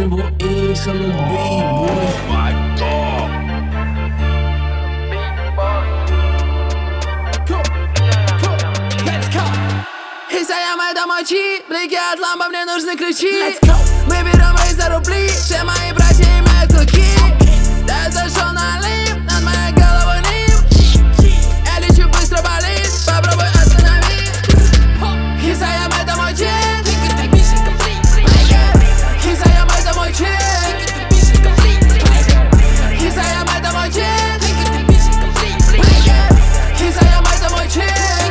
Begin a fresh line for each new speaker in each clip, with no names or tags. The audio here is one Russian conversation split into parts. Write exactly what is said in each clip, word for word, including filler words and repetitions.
tiempo y solo B-boy.
И Саяма это мочи, блики от лампа, мне нужны ключи. Мы берем рейс за рубли, все мои братья имеют клыки. Я зашел на лип, над моей головой нип. Я лечу, быстро болит, попробуй останови. И Саяма это мой чит. И Саяма это мой чит. И Саяма это мой чит. И Саяма это мой чит.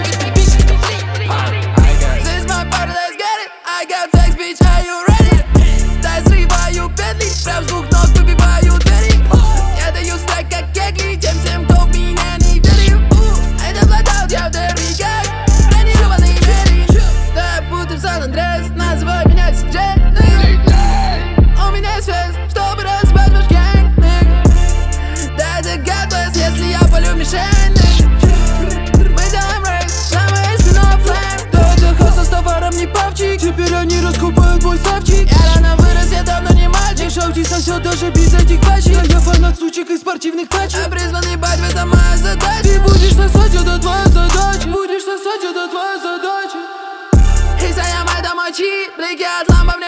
I got text, bitch, are you ready? Да, срываю петли, прям с двух ног выбиваю двери. Я даю стак, как кегли, тем всем, кто в меня не верил. Это блатаут, я в дерри, как бронированный Мэри. Да, будто в Сан-Андреас, называй меня си джей. У меня есть связь, чтобы разбать ваш гэнг. Да, это God bless, если я полю мишень. Мы делаем рейс, за моей спиной флэм. Да, это хостел с товаром, не павчик. Теперь они раскупают мой ставчик. Я рано вырос, я давно не мальчик. Шоути сосет даже без этих пачек. Я фанат сучек и спортивных тачек. Я призван ебать, в этом моя задача. Ты будешь сосать, это твоя задача. Будешь сосать, это твоя задача. И Саяма это мой чит, блики от лампа.